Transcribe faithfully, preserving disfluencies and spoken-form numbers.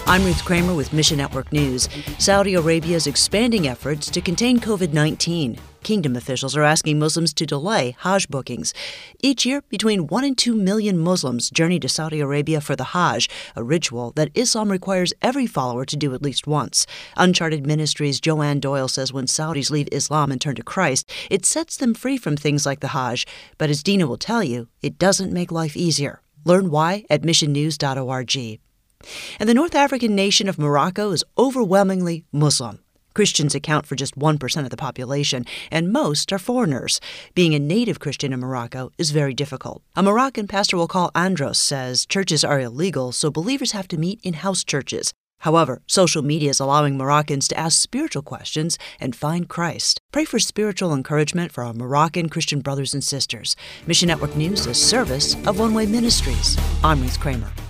I'm Ruth Kramer with Mission Network News. Saudi Arabia's expanding efforts to contain covid nineteen. Kingdom officials are asking Muslims to delay Hajj bookings. Each year, between one and two million Muslims journey to Saudi Arabia for the Hajj, a ritual that Islam requires every follower to do at least once. Uncharted Ministries' Joanne Doyle says when Saudis leave Islam and turn to Christ, it sets them free from things like the Hajj. But as Dina will tell you, it doesn't make life easier. Learn why at mission news dot org. And the North African nation of Morocco is overwhelmingly Muslim. Christians account for just one percent of the population, and most are foreigners. Being a native Christian in Morocco is very difficult. A Moroccan pastor we'll call Andros says churches are illegal, so believers have to meet in house churches. However, social media is allowing Moroccans to ask spiritual questions and find Christ. Pray for spiritual encouragement for our Moroccan Christian brothers and sisters. Mission Network News is a service of One Way Ministries. I'm Ruth Kramer.